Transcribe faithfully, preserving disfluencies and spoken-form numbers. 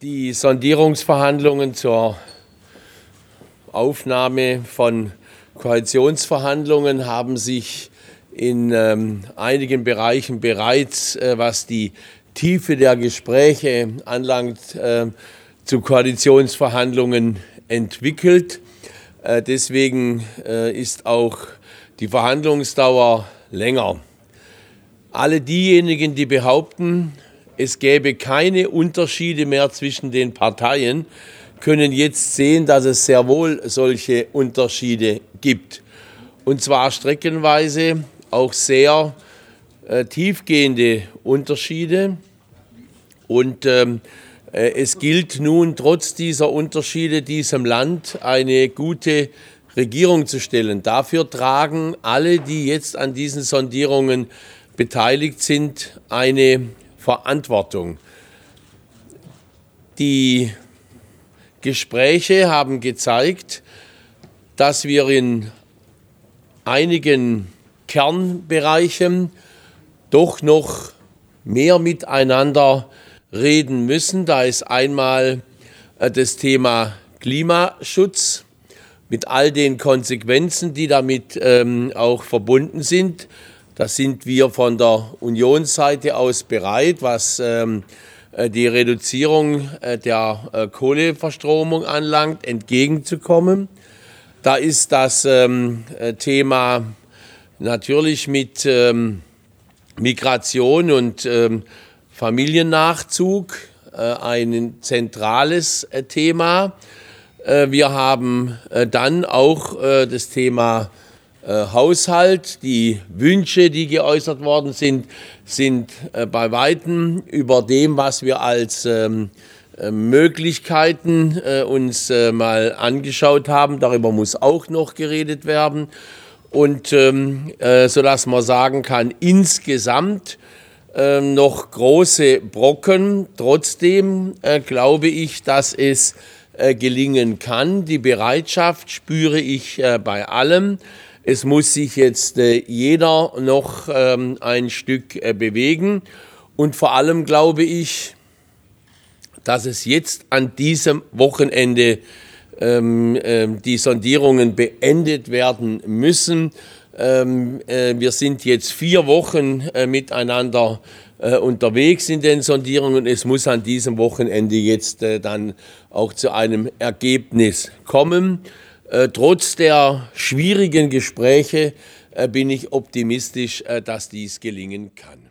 Die Sondierungsverhandlungen zur Aufnahme von Koalitionsverhandlungen haben sich in ähm, einigen Bereichen bereits, äh, was die Tiefe der Gespräche anlangt, äh, zu Koalitionsverhandlungen entwickelt. Äh, deswegen äh, ist auch die Verhandlungsdauer länger. Alle diejenigen, die behaupten, es gäbe keine Unterschiede mehr zwischen den Parteien, können jetzt sehen, dass es sehr wohl solche Unterschiede gibt. Und zwar streckenweise auch sehr äh, tiefgehende Unterschiede. Und ähm, äh, es gilt nun, trotz dieser Unterschiede diesem Land eine gute Regierung zu stellen. Dafür tragen alle, die jetzt an diesen Sondierungen beteiligt sind, eine Verantwortung. Die Gespräche haben gezeigt, dass wir in einigen Kernbereichen doch noch mehr miteinander reden müssen. Da ist einmal das Thema Klimaschutz mit all den Konsequenzen, die damit ähm, auch verbunden sind. Da sind wir von der Unionsseite aus bereit, was ähm, die Reduzierung äh, der äh, Kohleverstromung anlangt, entgegenzukommen. Da ist das ähm, Thema natürlich mit ähm, Migration und ähm, Familiennachzug äh, ein zentrales äh, Thema. Äh, wir haben äh, dann auch äh, das Thema Haushalt. Die Wünsche, die geäußert worden sind, sind äh, bei Weitem über dem, was wir als ähm, äh, Möglichkeiten äh, uns äh, mal angeschaut haben. Darüber muss auch noch geredet werden. Und ähm, äh, sodass man sagen kann, insgesamt äh, noch große Brocken. Trotzdem äh, glaube ich, dass es äh, gelingen kann. Die Bereitschaft spüre ich äh, bei allem. Es muss sich jetzt äh, jeder noch ähm, ein Stück äh, bewegen. Und vor allem glaube ich, dass es jetzt an diesem Wochenende ähm, äh, die Sondierungen beendet werden müssen. Ähm, äh, wir sind jetzt vier Wochen äh, miteinander äh, unterwegs in den Sondierungen. Es muss an diesem Wochenende jetzt äh, dann auch zu einem Ergebnis kommen. Äh, trotz der schwierigen Gespräche äh, bin ich optimistisch, äh, dass dies gelingen kann.